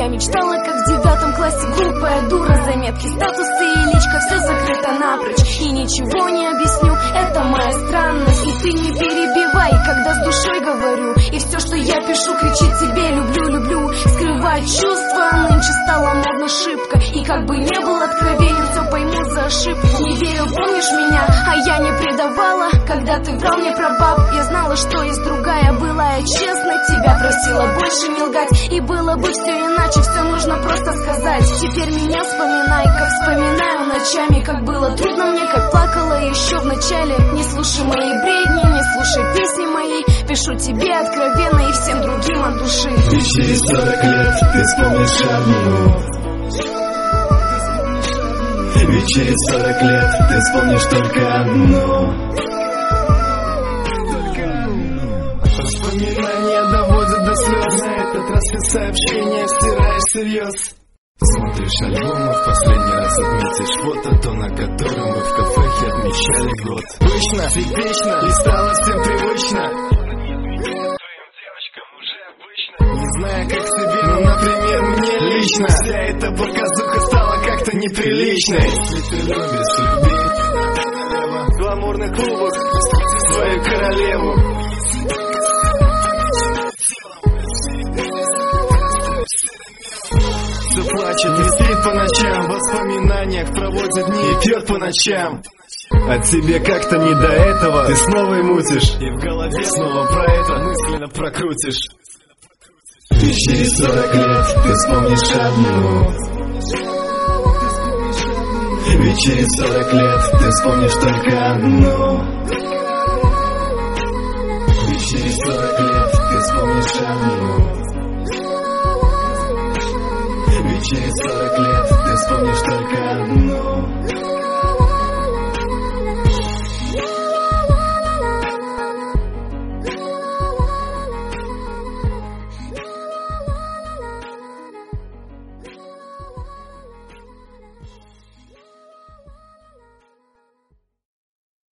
Я мечтала, как в 9 классе, глупая дура. Заметки, статусы и личка, все закрыто напрочь. И ничего не объясню, это моя странность. И ты не перебивай, когда с душой говорю. И все, что я пишу, кричит тебе люблю, люблю. Скрывать чувства, нынче стала модна шибко. И как бы не был откровенен, все пойму за ошибку. Не верил, помнишь меня, а я не предавала. Когда ты врал мне про баб, я знала, что есть другая. Была я честна, тебя просила больше не лгать. И было бы все иначе, все нужно просто сказать. Теперь меня вспоминай, как вспоминаю ночами. Как было трудно мне, как плакала еще в начале. Не слушай мои бредни, не слушай песни мои. Пишу тебе откровенно и всем другим от души. И через 40 лет ты вспомнишь одну. Ведь через 40 лет ты вспомнишь только одну. Воспоминания доводят до слез. На этот раз ты сообщения стираешь всерьез. Смотришь альбомы, в последний раз отметишь фото, то, на котором мы в кафехе отмечали год. Пышно, типично, и стало всем привычно. Твоим девочкам уже обычно. Не знаю, как тебе, но, например, мне лично вся эта показуха стала как-то неприличной. Если ты любишь, люби в гламурных клубах свою королеву. Все плачет и спит по ночам, в воспоминаниях проводит дни и пьет по ночам. А тебе как-то не до этого, ты снова и мутишь, и в голове снова про это мысленно прокрутишь. И через 40 лет ты вспомнишь одну. Ведь через 40 лет ты вспомнишь только одну. Ведь через 40 лет ты вспомнишь одну. Ведь через 40 лет ты вспомнишь только